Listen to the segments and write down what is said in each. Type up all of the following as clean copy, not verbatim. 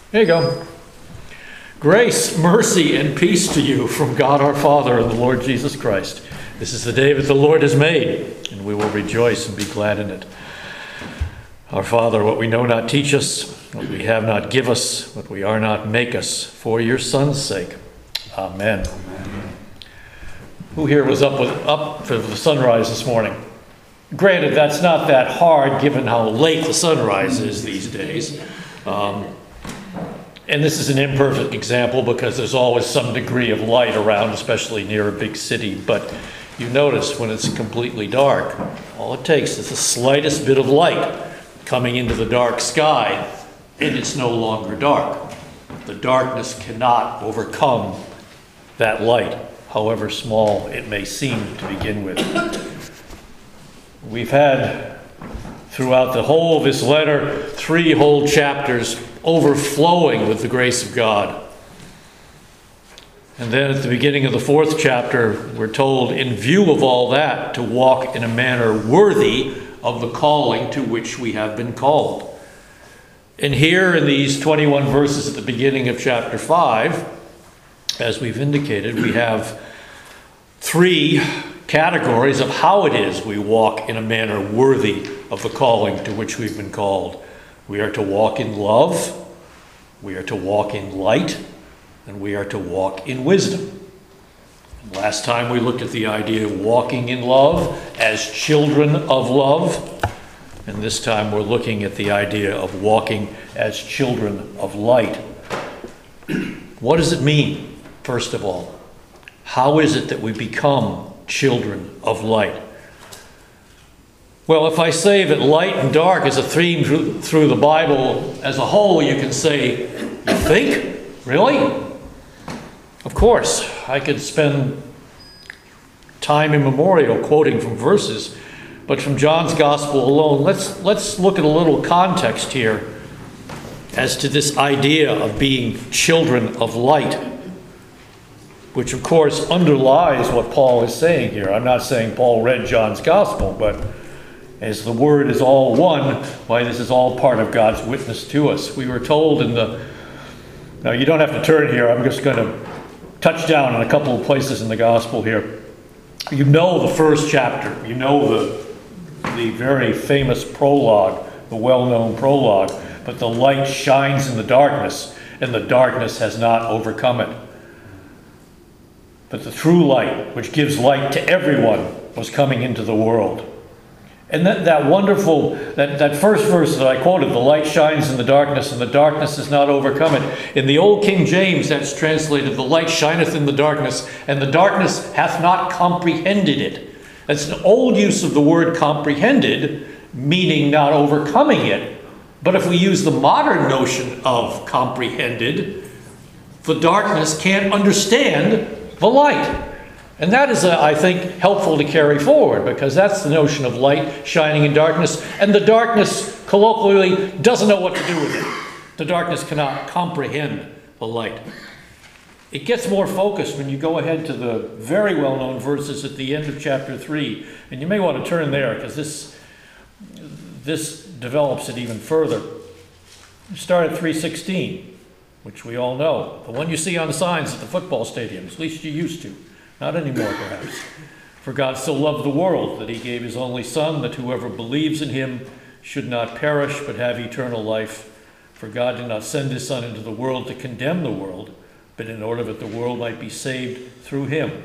There you go. Grace, mercy, and peace to you from God our Father and the Lord Jesus Christ. This is the day that the Lord has made, and we will rejoice and be glad in it. Our Father, what we know not teach us, what we have not give us, what we are not make us, for your Son's sake. Amen. Amen. Who here was up for the sunrise this morning? Granted, that's not that hard given how late the sunrise is these days. And this is an imperfect example because there's always some degree of light around, especially near a big city. But you notice when it's completely dark, all it takes is the slightest bit of light coming into the dark sky, and it's no longer dark. The darkness cannot overcome that light, however small it may seem to begin with. We've had, throughout the whole of this letter, 3 whole chapters overflowing with the grace of God. And then at the beginning of the 4th chapter, we're told, in view of all that, to walk in a manner worthy of the calling to which we have been called. And here in these 21 verses at the beginning of chapter 5, as we've indicated, we have 3 categories of how it is we walk in a manner worthy of the calling to which we've been called. We are to walk in love, we are to walk in light, and we are to walk in wisdom. Last time we looked at the idea of walking in love as children of love, and this time we're looking at the idea of walking as children of light. What does it mean, first of all? How is it that we become children of light? Well, if I say that light and dark is a theme through the Bible as a whole, you can say, you think? Really? Of course, I could spend time immemorial quoting from verses, but from John's Gospel alone, let's look at a little context here as to this idea of being children of light, which of course underlies what Paul is saying here. I'm not saying Paul read John's Gospel, but as the word is all one, why, this is all part of God's witness to us. We were told now you don't have to turn here, I'm just going to touch down on a couple of places in the Gospel here. You know the first chapter, you know the very famous prologue, the well-known prologue, but the light shines in the darkness, and the darkness has not overcome it. But the true light, which gives light to everyone, was coming into the world. And that wonderful, that first verse that I quoted, the light shines in the darkness, and the darkness has not overcome it. In the old King James, that's translated, the light shineth in the darkness, and the darkness hath not comprehended it. That's an old use of the word comprehended, meaning not overcoming it. But if we use the modern notion of comprehended, the darkness can't understand the light. And that is, I think, helpful to carry forward, because that's the notion of light shining in darkness, and the darkness, colloquially, doesn't know what to do with it. The darkness cannot comprehend the light. It gets more focused when you go ahead to the very well-known verses at the end of chapter 3, and you may want to turn there, because this develops it even further. You start at 3:16, which we all know, the one you see on the signs at the football stadiums, at least you used to. Not anymore, perhaps. For God so loved the world that he gave his only Son, that whoever believes in him should not perish but have eternal life. For God did not send his Son into the world to condemn the world, but in order that the world might be saved through him.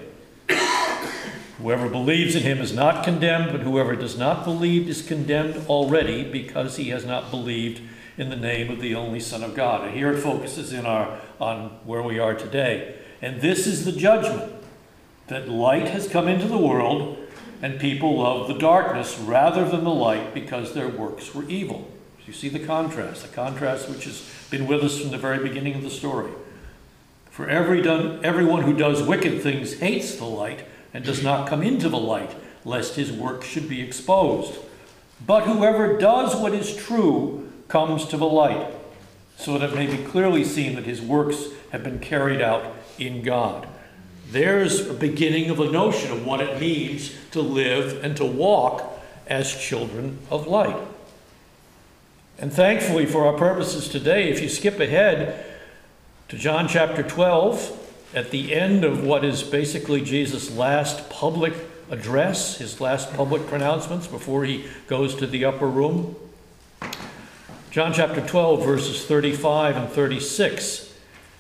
Whoever believes in him is not condemned, but whoever does not believe is condemned already, because he has not believed in the name of the only Son of God. And here it focuses on where we are today. And this is the judgment, that light has come into the world, and people love the darkness rather than the light, because their works were evil. So you see the contrast which has been with us from the very beginning of the story. For everyone who does wicked things hates the light and does not come into the light, lest his work should be exposed. But whoever does what is true comes to the light, so that it may be clearly seen that his works have been carried out in God. There's a beginning of a notion of what it means to live and to walk as children of light. And thankfully for our purposes today, if you skip ahead to John chapter 12, at the end of what is basically Jesus' last public address, his last public pronouncements before he goes to the upper room, John chapter 12, verses 35 and 36.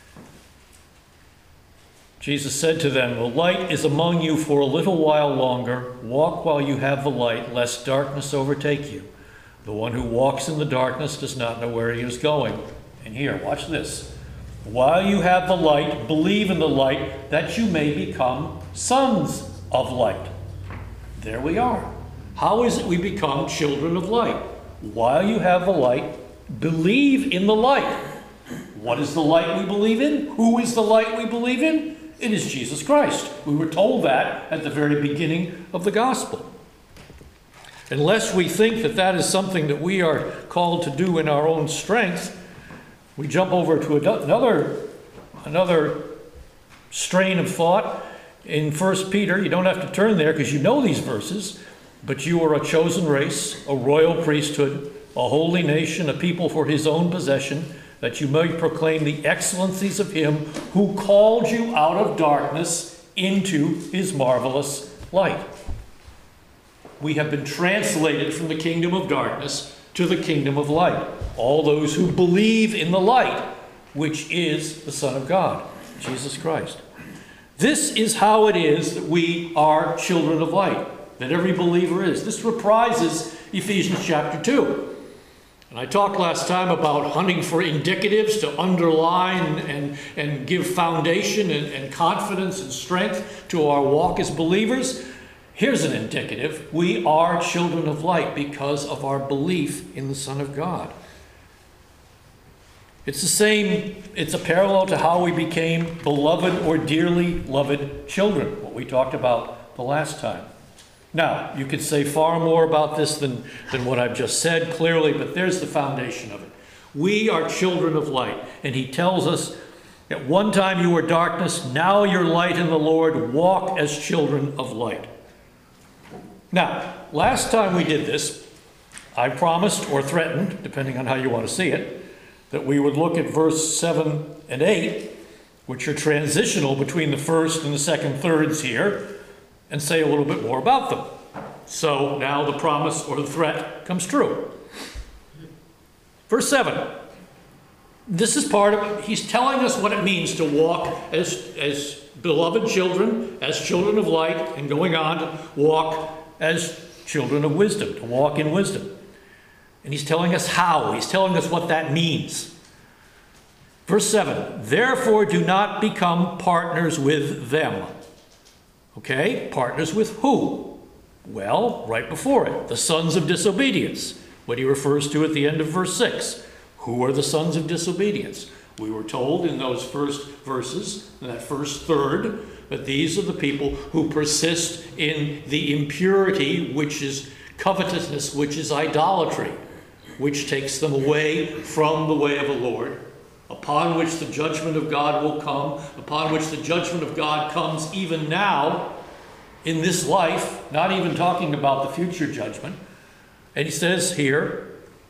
Jesus said to them, "The light is among you for a little while longer. Walk while you have the light, lest darkness overtake you. The one who walks in the darkness does not know where he is going." And here, watch this. "While you have the light, believe in the light, that you may become sons of light." There we are. How is it we become children of light? While you have the light, believe in the light. What is the light we believe in? Who is the light we believe in? It is Jesus Christ. We were told that at the very beginning of the gospel. Unless we think that that is something that we are called to do in our own strength, we jump over to another strain of thought in 1 Peter. You don't have to turn there because you know these verses. "But you are a chosen race, a royal priesthood, a holy nation, a people for his own possession, that you may proclaim the excellencies of him who called you out of darkness into his marvelous light." We have been translated from the kingdom of darkness to the kingdom of light. All those who believe in the light, which is the Son of God, Jesus Christ. This is how it is that we are children of light, that every believer is. This reprises Ephesians chapter 2. And I talked last time about hunting for indicatives to underline and give foundation and confidence and strength to our walk as believers. Here's an indicative. We are children of light because of our belief in the Son of God. It's the same, it's a parallel to how we became beloved or dearly loved children, what we talked about the last time. Now, you could say far more about this than what I've just said clearly, but there's the foundation of it. We are children of light, and he tells us, "At one time you were darkness, now you're light in the Lord. Walk as children of light." Now, last time we did this, I promised or threatened, depending on how you want to see it, that we would look at verse 7 and 8, which are transitional between the first and the second thirds here, and say a little bit more about them. So now the promise or the threat comes true. Verse 7. This is part of it. He's telling us what it means to walk as beloved children, as children of light, and going on to walk as children of wisdom, to walk in wisdom. And he's telling us how. He's telling us what that means. Verse 7. "Therefore do not become partners with them." Okay, partners with who? Well, right before it, the sons of disobedience, what he refers to at the end of verse 6. Who are the sons of disobedience? We were told in those first verses, in that first third, that these are the people who persist in the impurity, which is covetousness, which is idolatry, which takes them away from the way of the Lord, upon which the judgment of God will come, upon which the judgment of God comes even now in this life, not even talking about the future judgment. And he says here,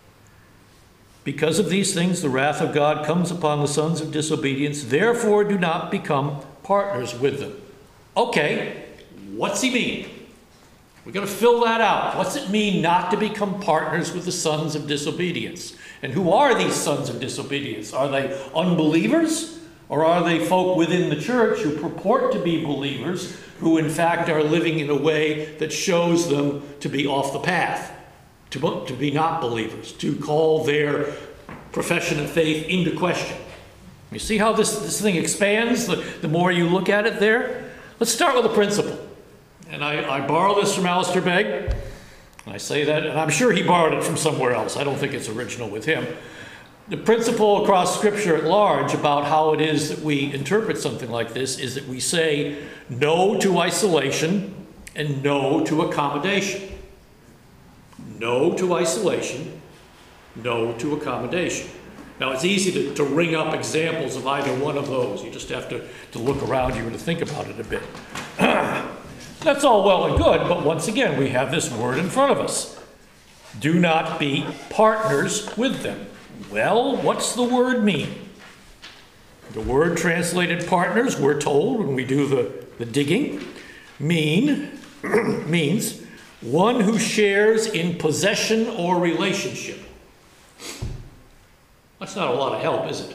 "Because of these things the wrath of God comes upon the sons of disobedience, therefore do not become partners with them." Okay, what's he mean? We're going to fill that out. What's it mean not to become partners with the sons of disobedience? And who are these sons of disobedience? Are they unbelievers? Or are they folk within the church who purport to be believers, who in fact are living in a way that shows them to be off the path, to be not believers, to call their profession of faith into question? You see how this thing expands the more you look at it there? Let's start with a principle. And I borrow this from Alistair Begg. And I say that, and I'm sure he borrowed it from somewhere else. I don't think it's original with him. The principle across Scripture at large about how it is that we interpret something like this is that we say no to isolation and no to accommodation. No to isolation, no to accommodation. Now, it's easy to ring up examples of either one of those. You just have to look around you and to think about it a bit. That's all well and good, but once again, we have this word in front of us. Do not be partners with them. Well, what's the word mean? The word translated partners, we're told when we do the digging, means one who shares in possession or relationship. That's not a lot of help, is it?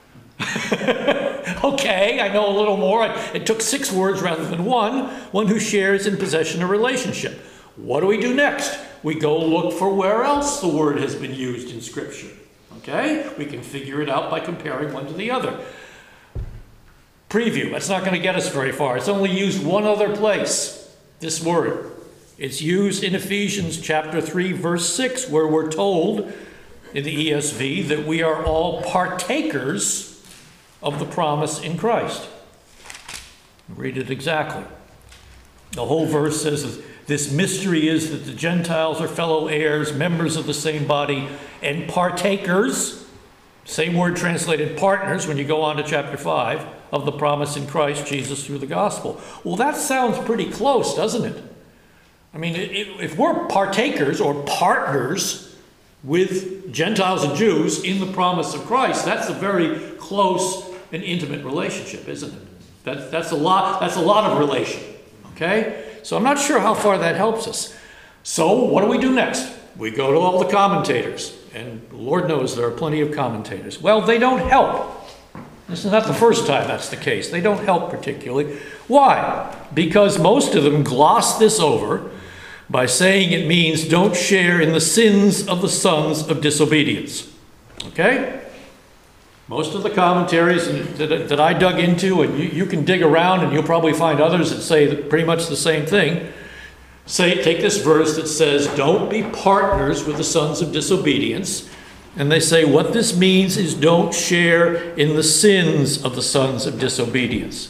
Okay, I know a little more. It took 6 words rather than one who shares in possession or relationship. What do we do next? We go look for where else the word has been used in Scripture. Okay? We can figure it out by comparing one to the other. Preview. That's not going to get us very far. It's only used one other place, this word. It's used in Ephesians chapter 3, verse 6, where we're told in the ESV that we are all partakers of the promise in Christ. Read it exactly. The whole verse says, this mystery is that the Gentiles are fellow heirs, members of the same body, and partakers, same word translated partners when you go on to chapter 5, of the promise in Christ Jesus through the gospel. Well, that sounds pretty close, doesn't it? I mean, if we're partakers or partners with Gentiles and Jews in the promise of Christ, that's a very close and intimate relationship, isn't it? That's a lot of relation, okay? So I'm not sure how far that helps us. So what do we do next? We go to all the commentators, and Lord knows there are plenty of commentators. Well, they don't help. This is not the first time that's the case. They don't help particularly. Why? Because most of them gloss this over by saying it means don't share in the sins of the sons of disobedience. Okay? Most of the commentaries that I dug into, and you can dig around and you'll probably find others that say pretty much the same thing, take this verse that says, don't be partners with the sons of disobedience. And they say what this means is don't share in the sins of the sons of disobedience.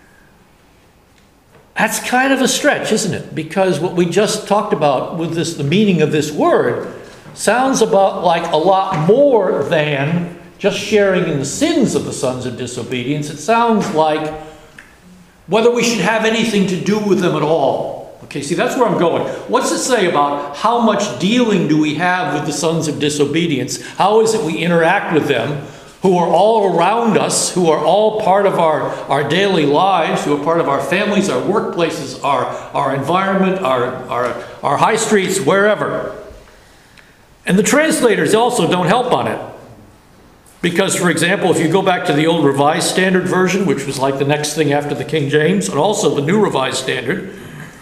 That's kind of a stretch, isn't it? Because what we just talked about with this, the meaning of this word, sounds about like a lot more than just sharing in the sins of the sons of disobedience. It sounds like whether we should have anything to do with them at all. Okay, see, that's where I'm going. What's it say about how much dealing do we have with the sons of disobedience? How is it we interact with them, who are all around us, who are all part of our daily lives, who are part of our families, our workplaces, our environment, our high streets, wherever? And the translators also don't help on it. Because, for example, if you go back to the old Revised Standard Version, which was like the next thing after the King James, and also the New Revised Standard,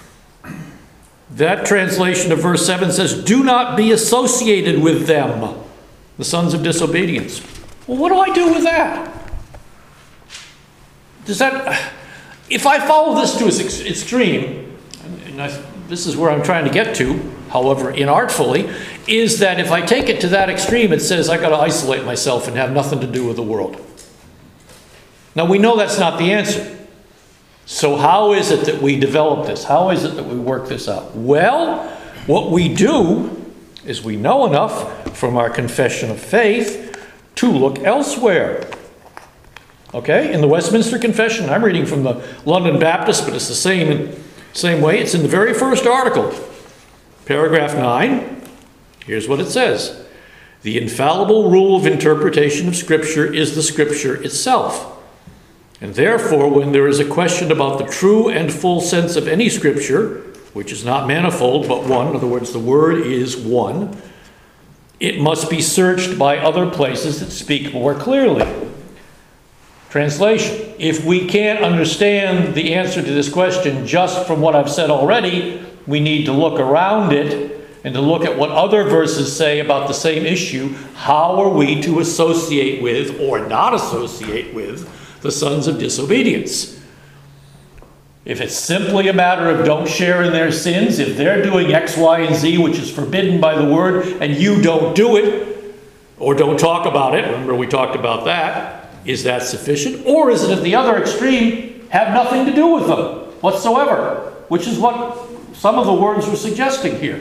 that translation of verse 7 says, do not be associated with them, the sons of disobedience. Well, what do I do with that? If I follow this to its extreme, and this is where I'm trying to get to, however inartfully, is that if I take it to that extreme, it says I've got to isolate myself and have nothing to do with the world. Now, we know that's not the answer. So how is it that we develop this? How is it that we work this out? Well, what we do is we know enough from our confession of faith to look elsewhere. Okay? In the Westminster Confession, I'm reading from the London Baptist, but it's the same way. It's in the very first article. Paragraph 9. Here's what it says. The infallible rule of interpretation of Scripture is the Scripture itself. And therefore, when there is a question about the true and full sense of any Scripture, which is not manifold but one, in other words, the Word is one, it must be searched by other places that speak more clearly. Translation: if we can't understand the answer to this question just from what I've said already, we need to look around it and to look at what other verses say about the same issue. How are we to associate with or not associate with the sons of disobedience? If it's simply a matter of don't share in their sins, if they're doing X, Y, and Z, which is forbidden by the Word, and you don't do it, or don't talk about it, remember we talked about that, is that sufficient? Or is it at the other extreme, have nothing to do with them whatsoever, which is what some of the words were suggesting here.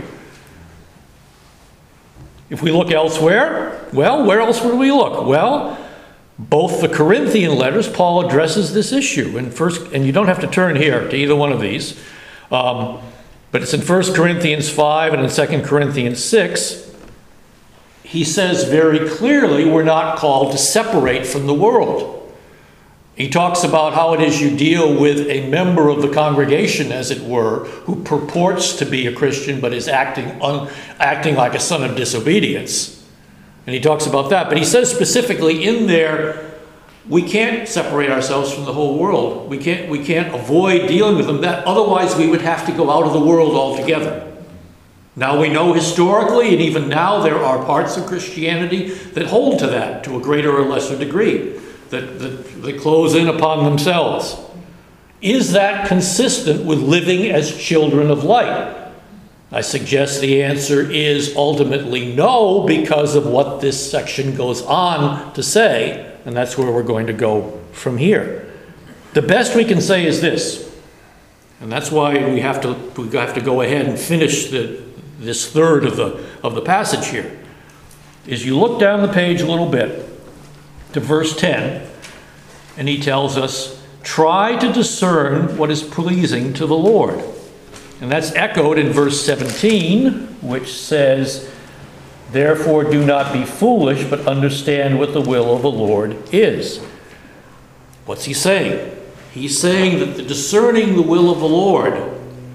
If we look elsewhere, well, where else would we look? Well, both the Corinthian letters, Paul addresses this issue. And you don't have to turn here to either one of these. But But it's in 1 Corinthians 5 and in 2 Corinthians 6, he says very clearly we're not called to separate from the world. He talks about how it is you deal with a member of the congregation, as it were, who purports to be a Christian but is acting like a son of disobedience. And he talks about that. But he says specifically in there, we can't separate ourselves from the whole world. We can't avoid dealing with them. Otherwise, we would have to go out of the world altogether. Now we know historically, and even now, there are parts of Christianity that hold to that to a greater or lesser degree. That close in upon themselves. Is that consistent with living as children of light? I suggest the answer is ultimately no, because of what this section goes on to say, and that's where we're going to go from here. The best we can say is this, and that's why we have to go ahead and finish this third of the passage here, is you look down the page a little bit to verse 10, and he tells us, try to discern what is pleasing to the Lord. And that's echoed in verse 17, which says, therefore do not be foolish, but understand what the will of the Lord is. What's he saying? He's saying that the discerning the will of the Lord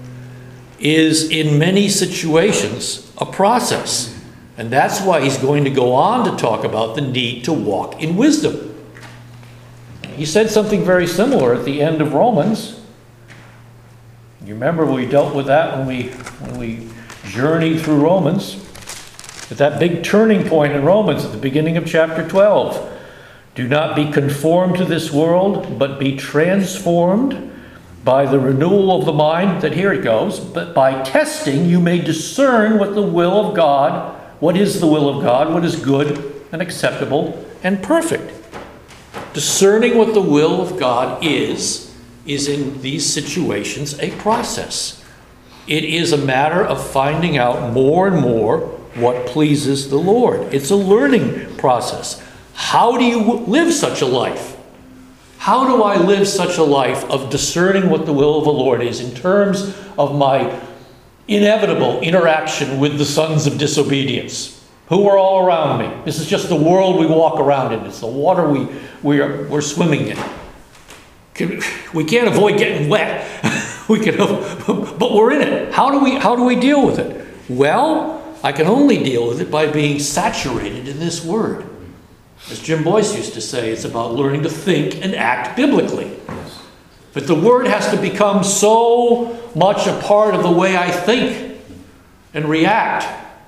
is in many situations a process. And that's why he's going to go on to talk about the need to walk in wisdom. He said something very similar at the end of Romans. You remember we dealt with that when we journeyed through Romans. At that big turning point in Romans at the beginning of chapter 12. Do not be conformed to this world, but be transformed by the renewal of the mind. That here it goes. But by testing you may discern what the will of God, what is the will of God, what is good and acceptable and perfect. Discerning what the will of God is in these situations a process. It is a matter of finding out more and more what pleases the Lord. It's a learning process. How do you live such a life? How do I live such a life of discerning what the will of the Lord is in terms of my inevitable interaction with the sons of disobedience, who are all around me? This is just the world we walk around in. It's the water we're swimming in. We can't avoid getting wet. But we're in it. How do we deal with it? Well, I can only deal with it by being saturated in this word. As Jim Boyce used to say, it's about learning to think and act biblically. But the word has to become so much a part of the way I think and react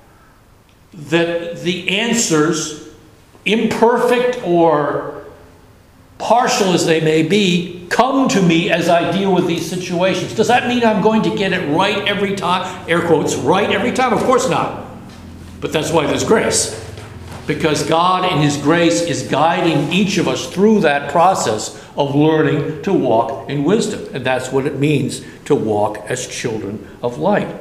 that the answers, imperfect or partial as they may be, come to me as I deal with these situations. Does that mean I'm going to get it right every time? Air quotes, right every time? Of course not. But that's why there's grace. Because God in his grace is guiding each of us through that process of learning to walk in wisdom. And that's what it means to walk as children of light.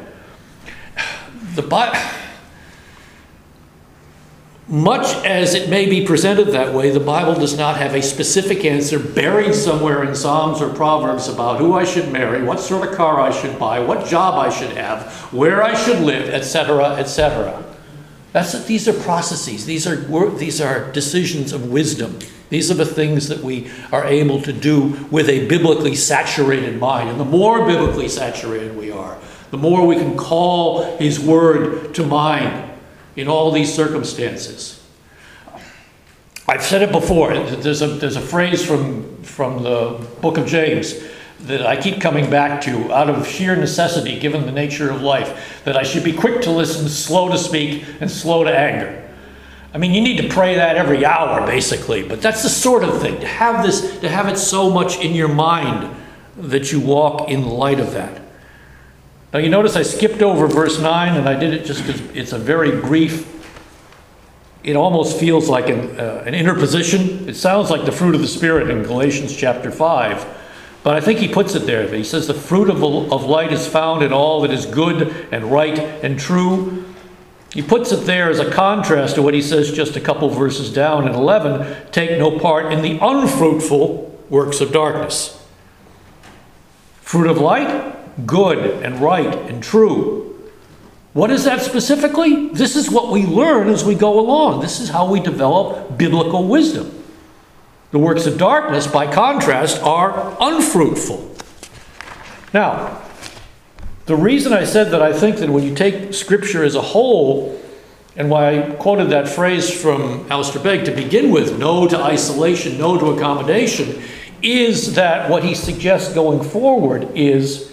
Much as it may be presented that way, the Bible does not have a specific answer buried somewhere in Psalms or Proverbs about who I should marry, what sort of car I should buy, what job I should have, where I should live, etc., etc. These are processes. These are decisions of wisdom. These are the things that we are able to do with a biblically saturated mind. And the more biblically saturated we are, the more we can call his word to mind in all these circumstances. I've said it before. There's a phrase from the book of James that I keep coming back to out of sheer necessity, given the nature of life, that I should be quick to listen, slow to speak, and slow to anger. I mean, you need to pray that every hour, basically, but that's the sort of thing, to have it so much in your mind that you walk in light of that. Now, you notice I skipped over verse 9, and I did it just because it's a very brief, it almost feels like an interposition. It sounds like the fruit of the Spirit in Galatians chapter 5. But I think he puts it there. He says the fruit of light is found in all that is good and right and true. He puts it there as a contrast to what he says just a couple verses down in 11, take no part in the unfruitful works of darkness. Fruit of light, good and right and true. What is that specifically? This is what we learn as we go along. This is how we develop biblical wisdom. The works of darkness, by contrast, are unfruitful. Now, the reason I said that I think that when you take Scripture as a whole, and why I quoted that phrase from Alistair Begg to begin with, no to isolation, no to accommodation, is that what he suggests going forward is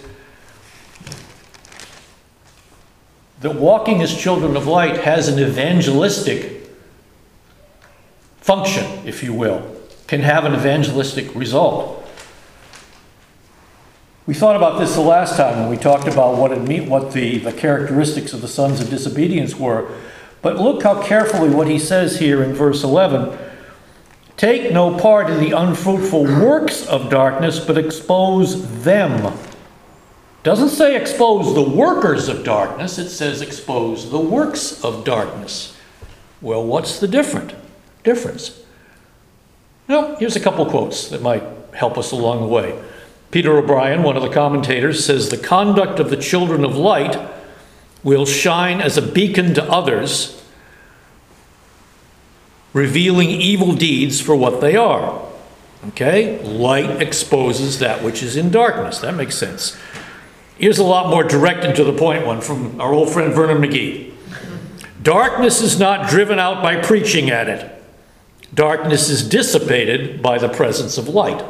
that walking as children of light has an evangelistic function, if you will, can have an evangelistic result. We thought about this the last time when we talked about what the characteristics of the sons of disobedience were. But look how carefully what he says here in verse 11. Take no part in the unfruitful works of darkness, but expose them. Doesn't say expose the workers of darkness, it says expose the works of darkness. Well, what's the difference? Well, here's a couple quotes that might help us along the way. Peter O'Brien, one of the commentators, says, the conduct of the children of light will shine as a beacon to others, revealing evil deeds for what they are. Okay? Light exposes that which is in darkness. That makes sense. Here's a lot more direct and to the point one from our old friend Vernon McGee. Darkness is not driven out by preaching at it. Darkness is dissipated by the presence of light.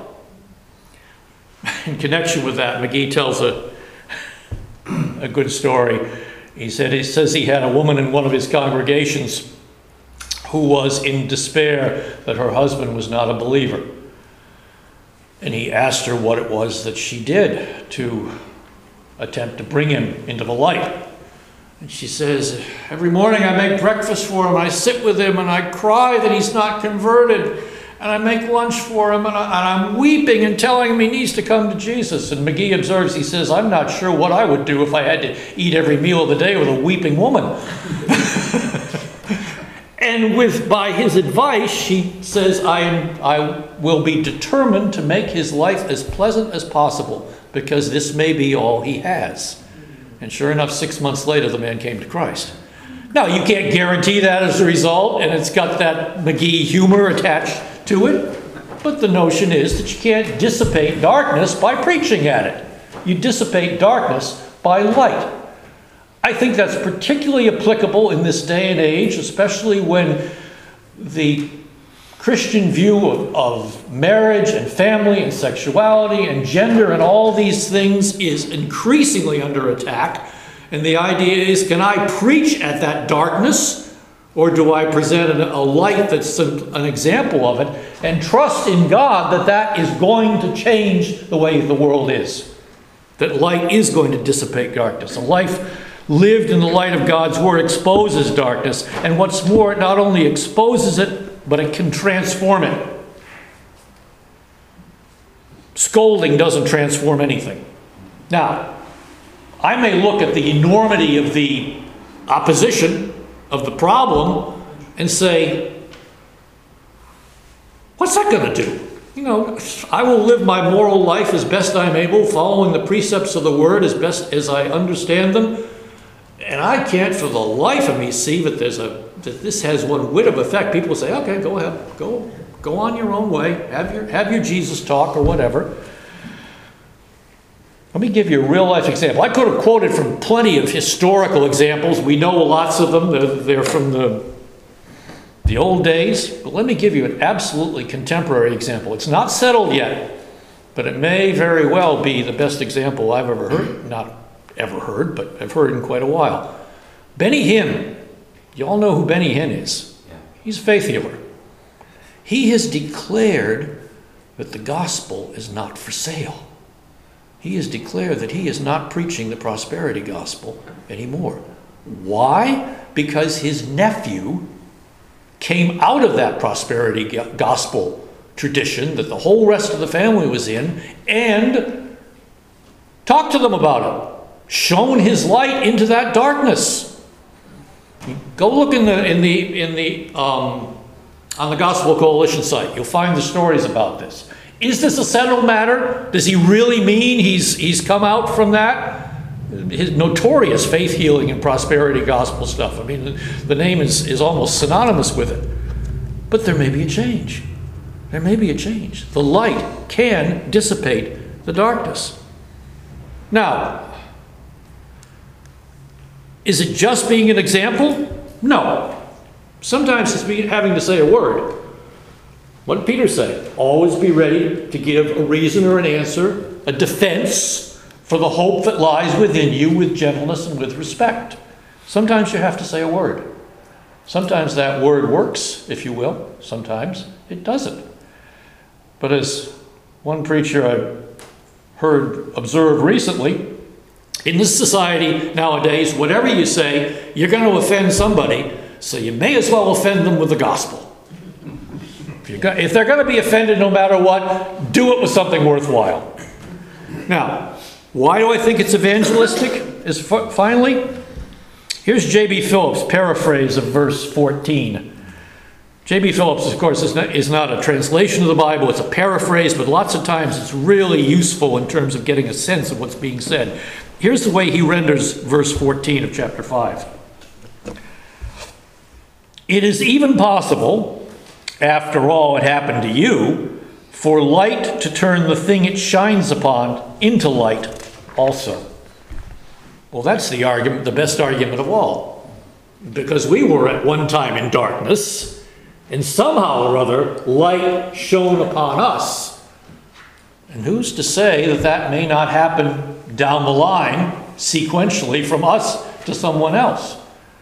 In connection with that, McGee tells a good story. He says he had a woman in one of his congregations who was in despair that her husband was not a believer. And he asked her what it was that she did to attempt to bring him into the light. And she says, every morning I make breakfast for him, I sit with him and I cry that he's not converted. And I make lunch for him and I'm weeping and telling him he needs to come to Jesus. And McGee observes, he says, I'm not sure what I would do if I had to eat every meal of the day with a weeping woman. And by his advice, she says, I will be determined to make his life as pleasant as possible, because this may be all he has. And sure enough, 6 months later, the man came to Christ. Now, you can't guarantee that as a result, and it's got that McGee humor attached to it, but the notion is that you can't dissipate darkness by preaching at it. You dissipate darkness by light. I think that's particularly applicable in this day and age, especially when the Christian view of marriage and family and sexuality and gender and all these things is increasingly under attack. And the idea is, can I preach at that darkness, or do I present a light that's an example of it and trust in God that that is going to change the way the world is? That light is going to dissipate darkness. A life lived in the light of God's Word exposes darkness. And what's more, it not only exposes it, but it can transform it. Scolding doesn't transform anything. Now, I may look at the enormity of the opposition, of the problem, and say, what's that going to do? You know, I will live my moral life as best I'm able, following the precepts of the Word as best as I understand them. And I can't for the life of me see that this has one whit of effect. People say, okay, go ahead, go on your own way, have your Jesus talk or whatever. Let me give you a real life example. I could have quoted from plenty of historical examples. We know lots of them. They're from the old days. But let me give you an absolutely contemporary example. It's not settled yet, but it may very well be the best example I've ever heard. Not ever heard, but I've heard in quite a while. Benny Hinn. You all know who Benny Hinn is. Yeah. He's a faith healer. He has declared that the gospel is not for sale. He has declared that he is not preaching the prosperity gospel anymore. Why? Because his nephew came out of that prosperity gospel tradition that the whole rest of the family was in and talked to them about it, shone his light into that darkness. Go look on the Gospel Coalition site. You'll find the stories about this. Is this a settled matter? Does he really mean he's come out from that? His notorious faith healing and prosperity gospel stuff. I mean, the name is almost synonymous with it. But there may be a change. There may be a change. The light can dissipate the darkness. Now, is it just being an example? No. Sometimes it's having to say a word. What did Peter say? Always be ready to give a reason or an answer, a defense for the hope that lies within you with gentleness and with respect. Sometimes you have to say a word. Sometimes that word works, if you will. Sometimes it doesn't. But as one preacher I observed recently, in this society nowadays, whatever you say, you're going to offend somebody, so you may as well offend them with the gospel. If they're going to be offended no matter what, do it with something worthwhile. Now, why do I think it's evangelistic? Finally, here's J.B. Phillips' paraphrase of verse 14. J.B. Phillips, of course, is not a translation of the Bible, it's a paraphrase, but lots of times it's really useful in terms of getting a sense of what's being said. Here's the way he renders verse 14 of chapter 5. It is even possible, after all it happened to you, for light to turn the thing it shines upon into light also. Well, that's the argument, the best argument of all. Because we were at one time in darkness, and somehow or other, light shone upon us. And who's to say that that may not happen down the line, sequentially, from us to someone else?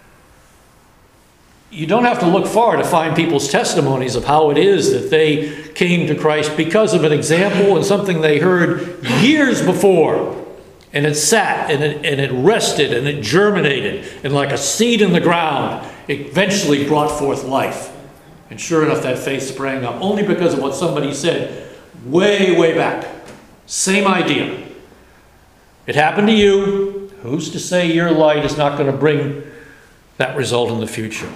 You don't have to look far to find people's testimonies of how it is that they came to Christ because of an example and something they heard years before. And it sat, and it rested, and it germinated, and like a seed in the ground, it eventually brought forth life. And sure enough, that faith sprang up, only because of what somebody said way, way back. Same idea. It happened to you. Who's to say your light is not going to bring that result in the future?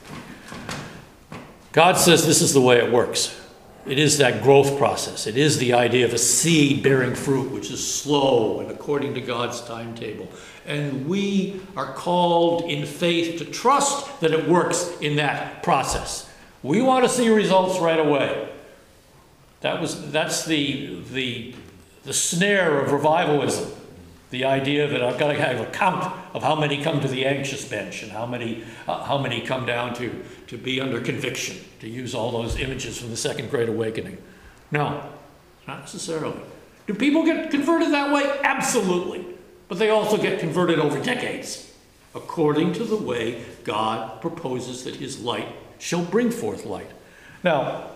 God says this is the way it works. It is that growth process. It is the idea of a seed bearing fruit, which is slow and according to God's timetable. And we are called in faith to trust that it works in that process. We want to see results right away. That's the snare of revivalism. The idea that I've got to have a count of how many come to the anxious bench and how many come down to be under conviction, to use all those images from the Second Great Awakening. No, not necessarily. Do people get converted that way? Absolutely. But they also get converted over decades, according to the way God proposes that his light shall bring forth light. Now,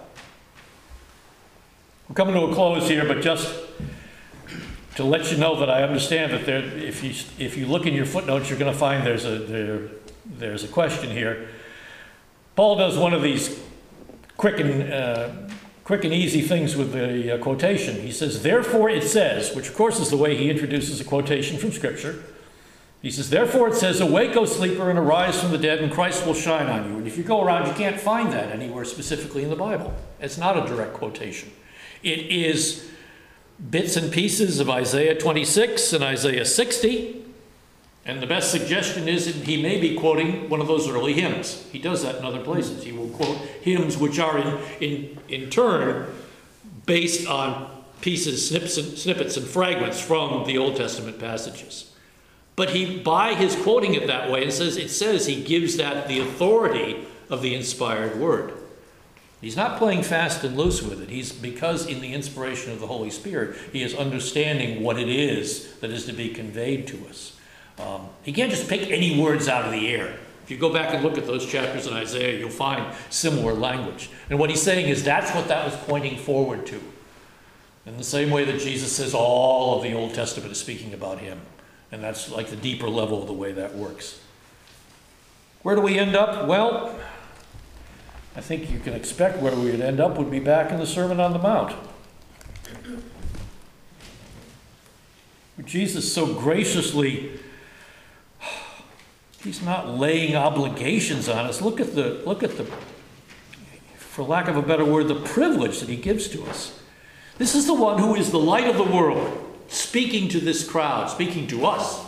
we're coming to a close here, but just to let you know that I understand that if you look in your footnotes, you're going to find there's a question here. Paul does one of these quick and easy things with the quotation. He says, therefore it says, which of course is the way he introduces a quotation from Scripture. He says, therefore it says, awake, O sleeper, and arise from the dead, and Christ will shine on you. And if you go around, you can't find that anywhere specifically in the Bible. It's not a direct quotation. It is bits and pieces of Isaiah 26 and Isaiah 60. And the best suggestion is that he may be quoting one of those early hymns. He does that in other places. He will quote hymns which are in turn based on pieces, snippets and fragments from the Old Testament passages. But by his quoting it that way, it says he gives that the authority of the inspired word. He's not playing fast and loose with it. Because in the inspiration of the Holy Spirit, he is understanding what it is that is to be conveyed to us. He can't just pick any words out of the air. If you go back and look at those chapters in Isaiah, you'll find similar language. And what he's saying is that's what that was pointing forward to. In the same way that Jesus says all of the Old Testament is speaking about him. And that's like the deeper level of the way that works. Where do we end up? Well, I think you can expect where we would end up would be back in the Sermon on the Mount. Jesus so graciously, he's not laying obligations on us. Look at the, for lack of a better word, the privilege that he gives to us. This is the one who is the light of the world, speaking to this crowd, speaking to us.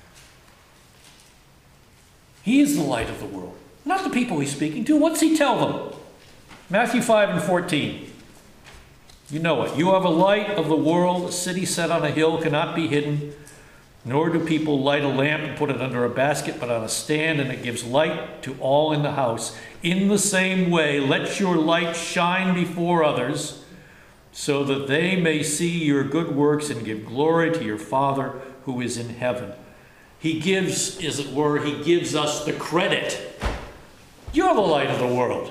He is the light of the world, not the people he's speaking to. What's he tell them? Matthew 5:14. You know it. You are the light of the world. A city set on a hill cannot be hidden. Nor do people light a lamp and put it under a basket, but on a stand, and it gives light to all in the house. In the same way, let your light shine before others, so that they may see your good works and give glory to your Father who is in heaven. He gives, as it were, he gives us the credit. You're the light of the world.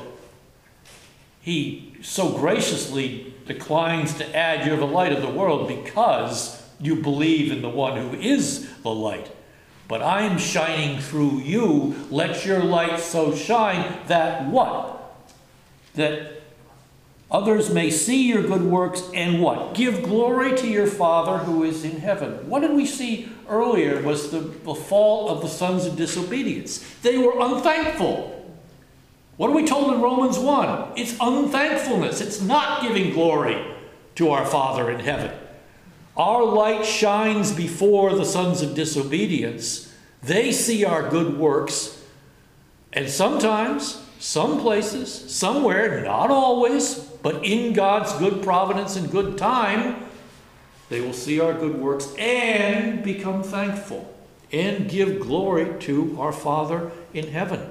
He so graciously declines to add you're the light of the world because you believe in the one who is the light. But I am shining through you. Let your light so shine that what? That others may see your good works and what? Give glory to your Father who is in heaven. What did we see earlier was the fall of the sons of disobedience. They were unthankful. What are we told in Romans 1? It's unthankfulness. It's not giving glory to our Father in heaven. Our light shines before the sons of disobedience. They see our good works. And sometimes, some places, somewhere, not always, but in God's good providence and good time, they will see our good works and become thankful and give glory to our Father in heaven.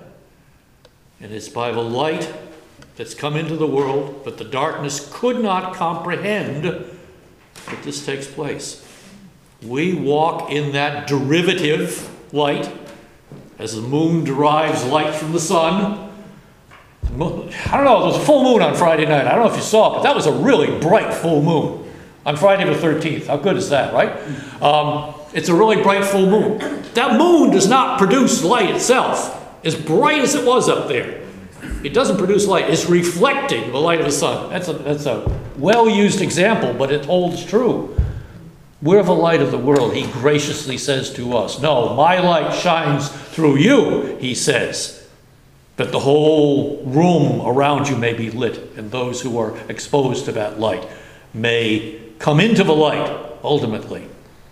And it's by the light that's come into the world that the darkness could not comprehend that this takes place. We walk in that derivative light, as the moon derives light from the sun. I don't know, there was a full moon on Friday night. I don't know if you saw it, but that was a really bright full moon on Friday the 13th. How good is that, right? It's a really bright full moon. That moon does not produce light itself. As bright as it was up there, it doesn't produce light. It's reflecting the light of the sun. That's a well-used example, but it holds true. We're the light of the world, he graciously says to us. No, my light shines through you, he says, that the whole room around you may be lit, and those who are exposed to that light may come into the light, ultimately.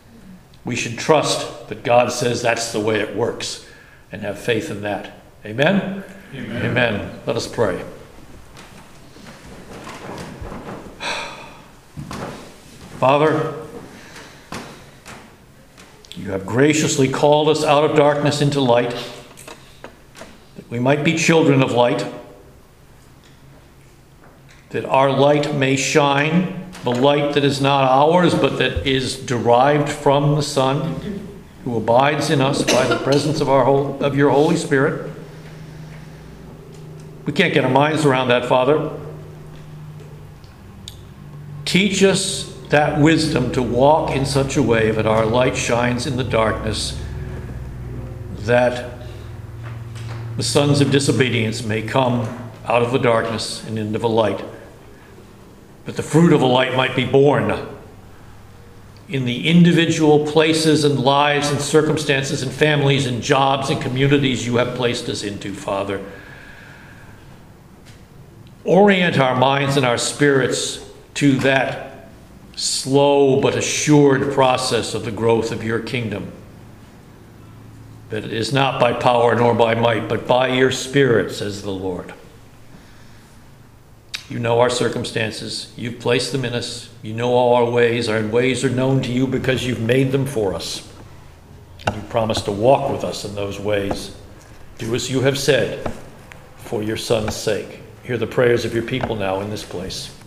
We should trust that God says that's the way it works, and have faith in that. Amen? Amen. Amen. Let us pray. Father, you have graciously called us out of darkness into light, that we might be children of light, that our light may shine, the light that is not ours, but that is derived from the Son, who abides in us by the presence of your Holy Spirit. We can't get our minds around that, Father. Teach us that wisdom to walk in such a way that our light shines in the darkness, that the sons of disobedience may come out of the darkness and into the light, that the fruit of the light might be born in the individual places and lives and circumstances and families and jobs and communities you have placed us into, Father. Orient our minds and our spirits to that slow but assured process of the growth of your kingdom, that it is not by power nor by might, but by your Spirit, says the Lord. You know our circumstances. You've placed them in us. You know all our ways. Our ways are known to you because you've made them for us. And you promise to walk with us in those ways. Do as you have said for your Son's sake. Hear the prayers of your people now in this place.